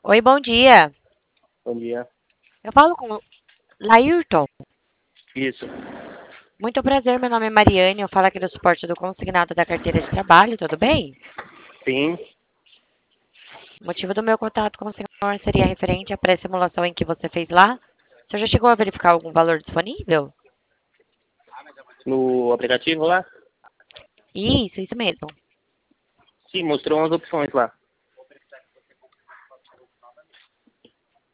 Oi, bom dia. Bom dia. Eu falo com Laírton. Isso. Muito prazer, meu nome é Mariane. Eu falo aqui do suporte do consignado da carteira de trabalho, tudo bem? Sim. O motivo do meu contato com o senhor seria referente à pré-simulação em que você fez lá. O senhor já chegou a verificar algum valor disponível? No aplicativo lá? Isso mesmo. Sim, mostrou umas opções lá.